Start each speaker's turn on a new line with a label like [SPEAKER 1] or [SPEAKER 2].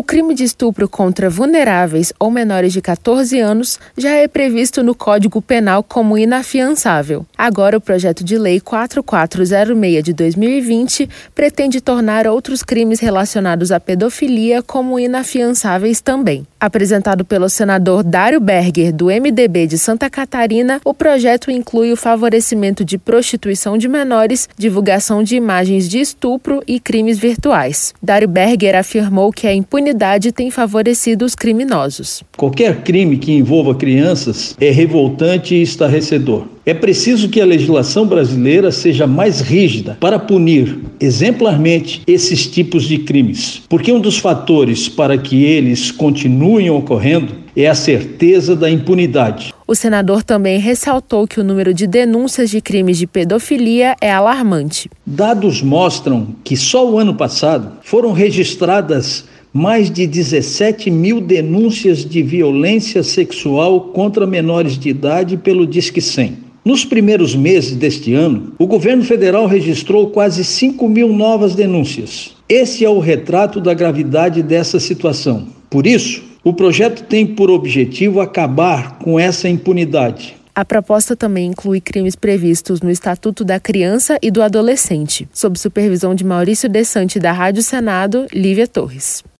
[SPEAKER 1] crime de estupro contra vulneráveis ou menores de 14 anos já é previsto no Código Penal como inafiançável. Agora, o projeto de lei 4406 de 2020 pretende tornar outros crimes relacionados à pedofilia como inafiançáveis também. Apresentado pelo senador Dário Berger, do MDB de Santa Catarina, o projeto inclui o favorecimento de prostituição de menores, divulgação de imagens de estupro e crimes virtuais. Dário Berger afirmou que a impunidade tem favorecido os criminosos.
[SPEAKER 2] Qualquer crime que envolva crianças é revoltante e estarrecedor. É preciso que a legislação brasileira seja mais rígida para punir exemplarmente esses tipos de crimes, porque um dos fatores para que eles continuem ocorrendo é a certeza da impunidade.
[SPEAKER 1] O senador também ressaltou que o número de denúncias de crimes de pedofilia é alarmante.
[SPEAKER 2] Dados mostram que só o ano passado foram registradas mais de 17 mil denúncias de violência sexual contra menores de idade pelo Disque 100. Nos primeiros meses deste ano, o governo federal registrou quase 5 mil novas denúncias. Esse é o retrato da gravidade dessa situação. Por isso, o projeto tem por objetivo acabar com essa impunidade.
[SPEAKER 1] A proposta também inclui crimes previstos no Estatuto da Criança e do Adolescente, sob supervisão de Maurício Desante, da Rádio Senado, Lívia Torres.